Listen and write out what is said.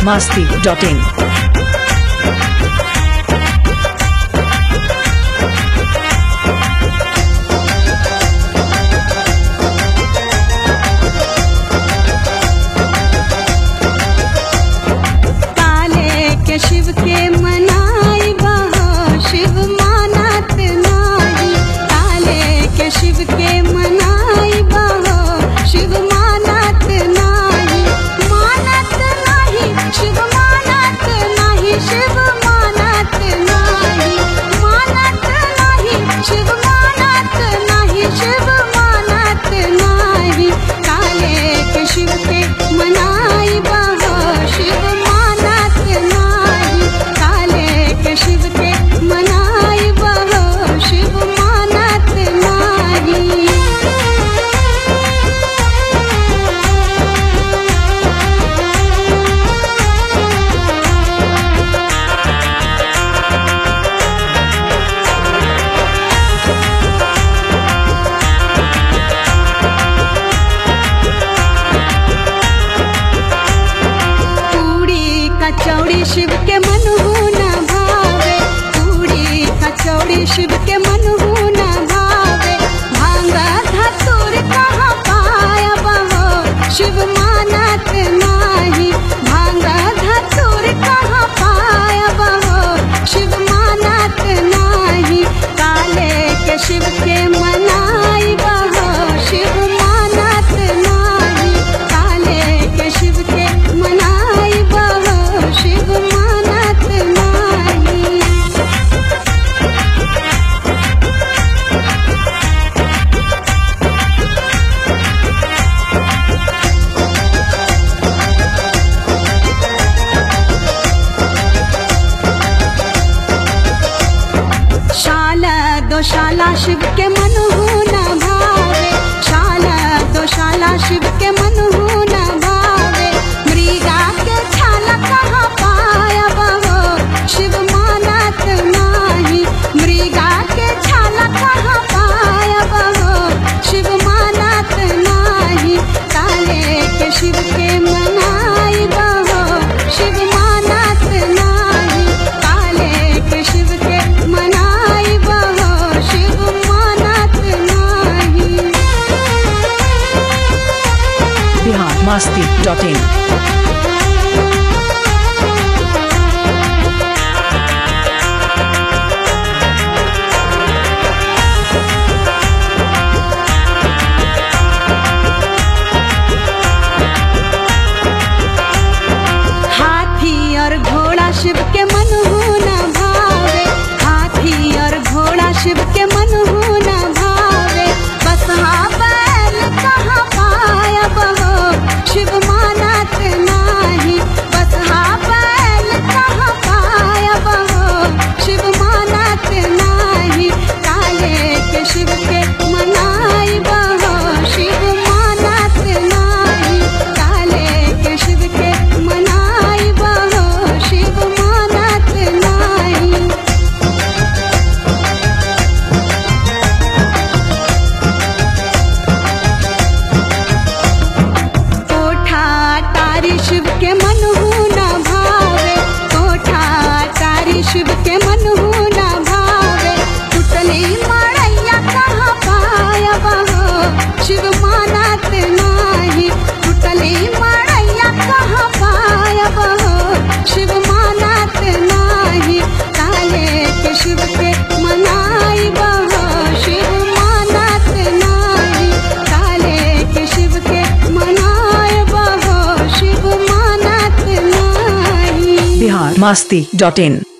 biharmasti.in Shiv के मनाई बहो शिव मानत नाही काले के शिव के मनाई बहो शिव मानत नाही शिव मानत नाही शिव मानत नाही शिव मानत नाही शिव मानत नाही काले के शिव के मनाई बहो शिव मानत नाही शिव के मनाई बहो शिव मानत नाही पूड़ी कचौड़ी शिव के मन हो न भावे पूड़ी कचौड़ी शिव के मन हो न भावे भांगा धतूर कहाँ पाया बहो शिव मानत नाही भांगा धतूर कहाँ पाया बहो शिव मानत नाही काले के शिव के मनाई बहो शिव मानत नाही काले के शिव के मनाई बहो शिव मानत नाही शाला दो शाला शिव के मन हो न भावे शाला दो शाला शिव के मन हो न भावे मृगा के छाला कहाँ पाया बहो शिव मानत नाही मृगा के छाला कहाँ पाया बहो शिव मानत नाही काले के शिव के मनाई बहो शिव मानत नाही काले के शिव के मनाई बहो शिव मानत नाही biharmasti.in हाथी और घोड़ा शिव के मन हो न भावे हाथी और घोड़ा शिव के मन हो न भावे बसहा बैल कहाँ पाया बहो शिव मानत नाही बसहा बैल कहाँ पाया बहो शिव मानत नाही काले के शिव के मनाई बहो शिव मानत नाही काले के शिव के मनाई बहो शिव मानत नाही कोठा तारी शिव के मन हो न भावे कोठा तारी शिव के मन हो न भावे टुटली मड़ैया कहाँ पाया बहो शिव मानत नाही टुटली मड़ैया कहाँ पाया बहो शिव मानत नाही काले के शिव के मनाई बहो शिव मानत नाही काले के शिव के मनाई बहो शिव मानत नाही biharmasti.in